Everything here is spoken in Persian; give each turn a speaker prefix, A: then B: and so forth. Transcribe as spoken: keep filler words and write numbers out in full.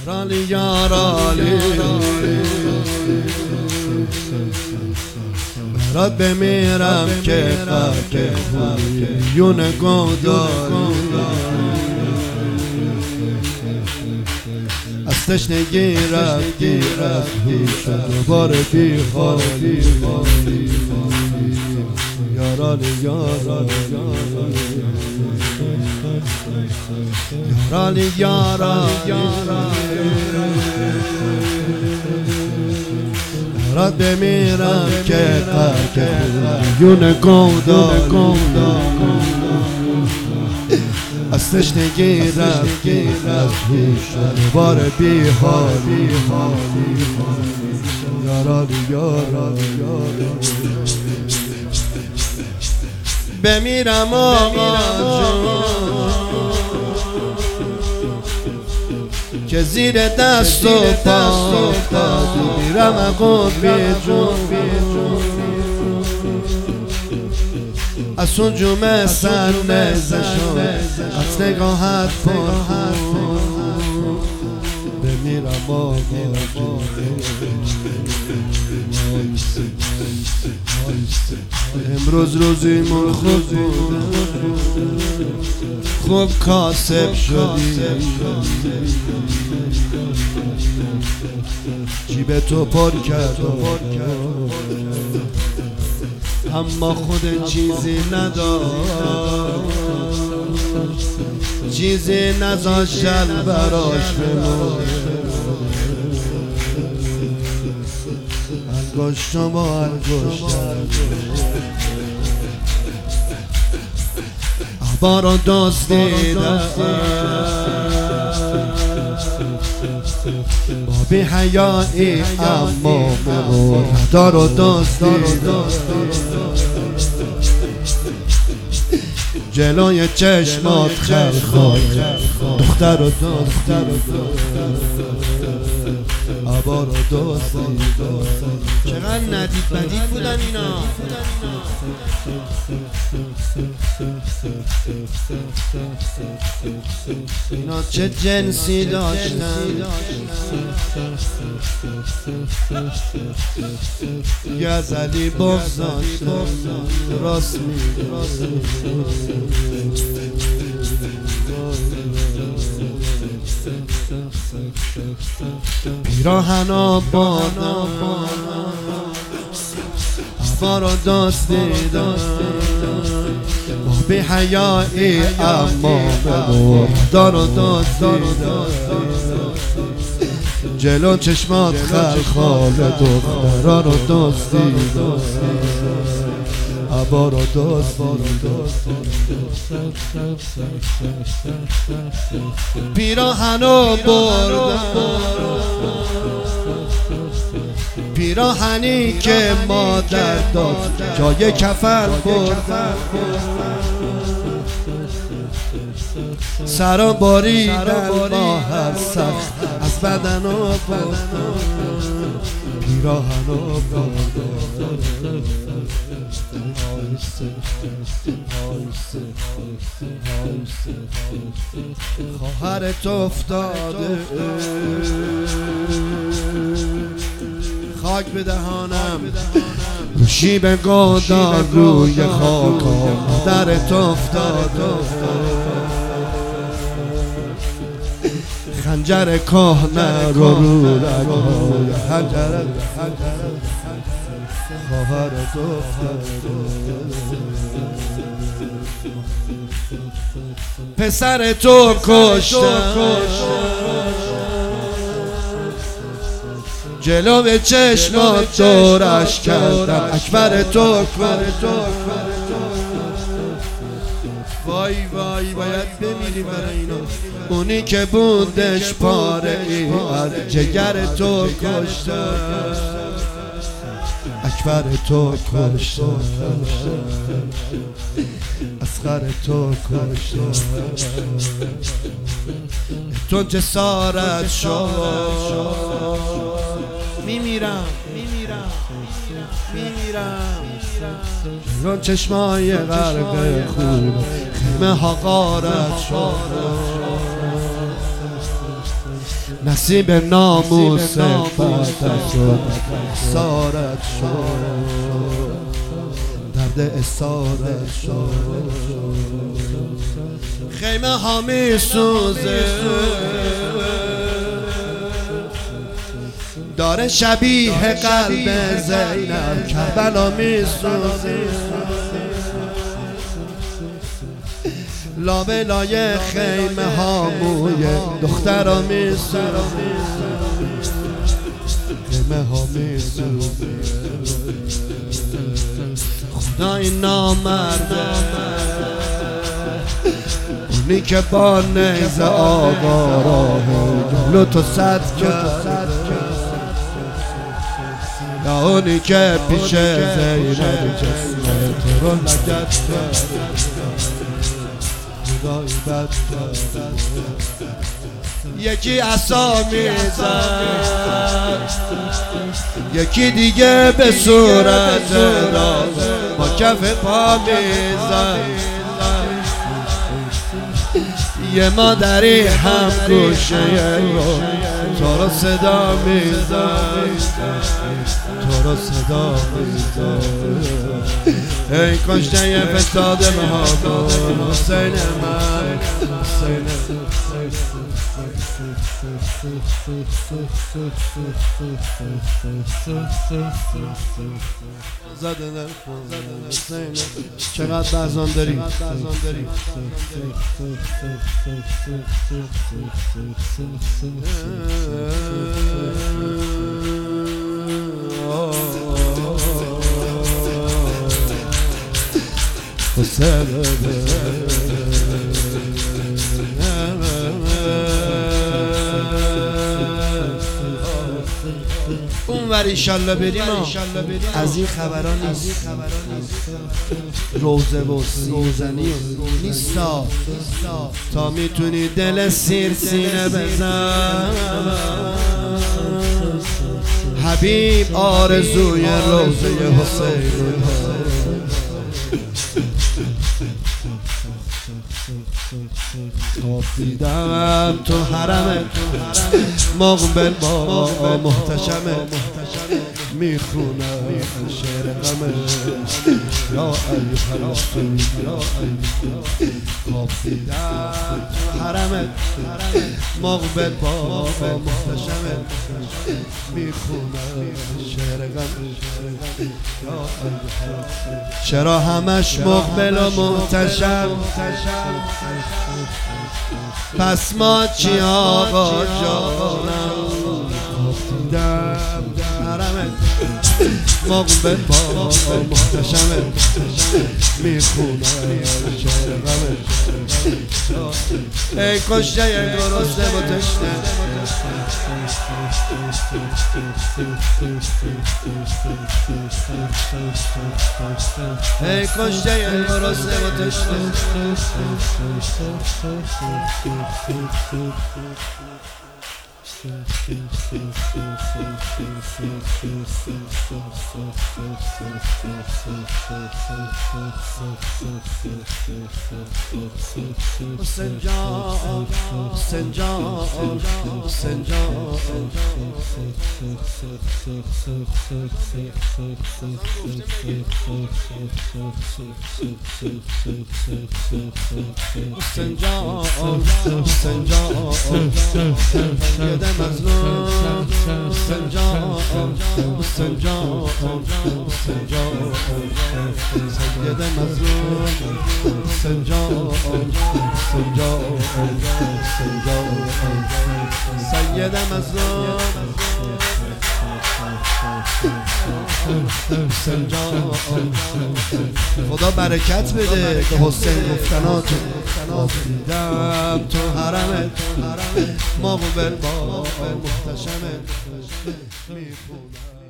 A: رالی یارالی برات بمیرم که خاک خویون گوداری از تشنگی رفتی از هوش دوباره بی حالی یارالی یارالی یارالی یارالی برات بمیرم که خاک خویون گوداری از تشنگی رفتی از هوش دوباره بی حالی یارالی یارالی بمیرم آقا جون که زیر دست و پا افتادی میرم اقا بی جون از اون جمعه سر نزشم از نگاهت پر بمیرم آقا امروز روزیمون خوب بود خوب کاسب شدی جیب تو پر کرد اما خود چیزی نداشت چیزی نذاشت جل براش بمونه انگشتم با انگشتم عبا رو دزدیدم با بی حیایی اما مردا رو دزدیدم جلوی چشمات خلخال دختر رو دختر عبا رو دزدیدم چقدر ندید بدید بودن اینا اینا چه جنسی داشتن گزلی بغزاشتن راست میگه پیراهنا بادم عبا رو دزدیدم با بی حیایی اما مردا رو دزدیدم جلو چشمات خلخال دخترا رو دزدیدم عبا رو دزدیدم پیراهنو بردم پیراهنی که مادر داد جای کفن بردم سرا باریدن با هر سخت از بدنو بردم پیراهنو بردم خواهرت افتاده خاک به دهانم شیب گودار روی خاک مادرت افتاده خنجر کهنه رو رو رگهای خنجرت خواهرت افتاده پسر تو کشتم جلو چشمات دورش کردم اکبر تو وای وای باید بمیری برای اینا اونی که بودش پاره ای از جگر تو کشتم اکبر تو کشتم اصغر تو کشتم تو جسارت شد میمیرم میمیرم میمیرم رو چشمای غرق خون خیمه ها غارت شد نصیب ناموس بعد شد سارت شد درد اسارت شد خیمه ها می سوزه داره شبیه قلب زینب کربلا می سوزه لابلای خیمه ها موی دخترا می سوزه خیمه ها می سوزه خدای نامرده اونی که با نیزه آقا راه جلو تو صد کرد یا اونی که پیش زینب جسم تو رو لگت کرد خدای بد کرد یکی عصا میزد یکی دیگه به صورت راز با کف پا میزد یه مادری هم گوشه رو تو رو صدا میزد تو رو صدا میزد ای کشته یه فتاد بهابون حسین من حسین زدن حسین چقدر برزان داری اونور ایشالله بریم از این خبران نیست روزه و سیزنی نیستا تا میتونی دل سیر سینه بزن حبیب آرزوی روزه حسین دیدم تو حرمت مقبل با محتشمت میخونم شعر غمت یا ایها الرسول یا ایها دیدم تو حرمت مقبل با محتشمت میخونم شعر غمت یا ایها چرا همش مقبل و محتشم پس ما چی آقا جانم دیدم حرمت مقبل با محتشمت میخونم شعر غمت ای کشته گرسنه و تشنه ای کشته گرسنه و تشنه حسین جان حسین جان حسین جان حسین جان حسین جان سید مظلوم حسین جان حسین جان حسین جان سید مظلوم حسین جان حسین جان حسین جان سید مظلوم حسین جان خدا برکت بده که حسین گفتناتو دیدم تو حرمت مقبل با محتشمت میخونم